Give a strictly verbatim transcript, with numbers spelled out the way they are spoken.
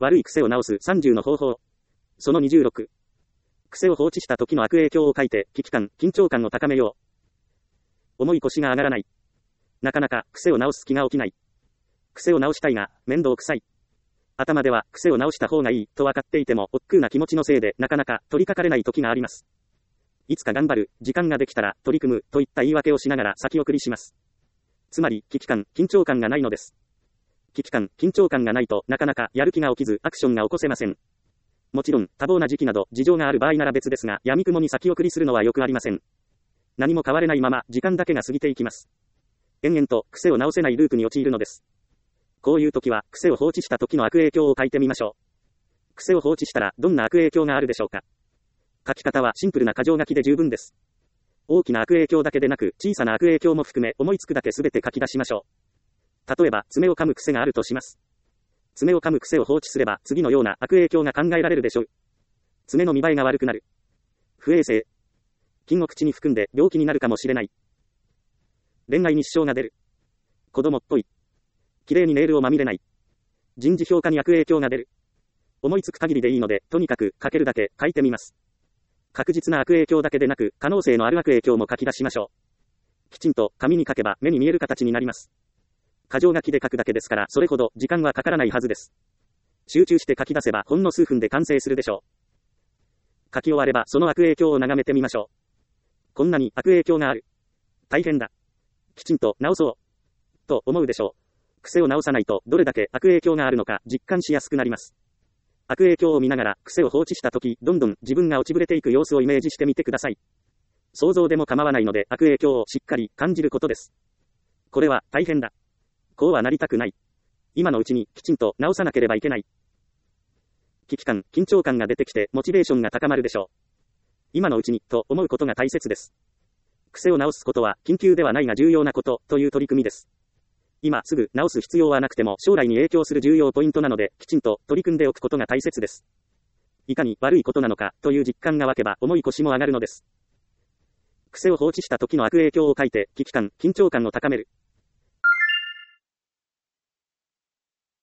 悪い癖を直すさんじゅうの方法。そのにじゅうろく。癖を放置した時の悪影響を書いて、危機感、緊張感を高めよう。重い腰が上がらない。なかなか癖を直す気が起きない。癖を直したいが、面倒くさい。頭では癖を直した方がいいと分かっていても、億劫な気持ちのせいでなかなか取り掛かれない時があります。いつか頑張る、時間ができたら取り組むといった言い訳をしながら先送りします。つまり、危機感、緊張感がないのです。危機感、緊張感がないとなかなかやる気が起きずアクションが起こせません。もちろん、多忙な時期など事情がある場合なら別ですが、闇雲に先送りするのはよくありません。何も変われないまま時間だけが過ぎていきます。延々と癖を直せないループに陥るのです。こういう時は癖を放置した時の悪影響を書いてみましょう。癖を放置したらどんな悪影響があるでしょうか。書き方はシンプルな箇条書きで十分です。大きな悪影響だけでなく小さな悪影響も含め思いつくだけ全て書き出しましょう。例えば爪を噛む癖があるとします。爪を噛む癖を放置すれば次のような悪影響が考えられるでしょう。爪の見栄えが悪くなる。不衛生。菌を口に含んで病気になるかもしれない。恋愛に支障が出る。子供っぽい。綺麗にネイルをまみれない。人事評価に悪影響が出る。思いつく限りでいいので、とにかく書けるだけ書いてみます。確実な悪影響だけでなく、可能性のある悪影響も書き出しましょう。きちんと紙に書けば目に見える形になります。箇条書きで書くだけですから、それほど時間はかからないはずです。集中して書き出せばほんの数分で完成するでしょう。書き終わればその悪影響を眺めてみましょう。こんなに悪影響がある。大変だ。きちんと直そう。と思うでしょう。癖を直さないとどれだけ悪影響があるのか実感しやすくなります。悪影響を見ながら癖を放置したとき、どんどん自分が落ちぶれていく様子をイメージしてみてください。想像でも構わないので悪影響をしっかり感じることです。これは大変だ。こうはなりたくない。今のうちにきちんと直さなければいけない。危機感、緊張感が出てきてモチベーションが高まるでしょう。今のうちにと思うことが大切です。癖を直すことは緊急ではないが重要なことという取り組みです。今すぐ直す必要はなくても将来に影響する重要ポイントなのできちんと取り組んでおくことが大切です。いかに悪いことなのかという実感が湧けば重い腰も上がるのです。癖を放置した時の悪影響を書いて危機感、緊張感を高める。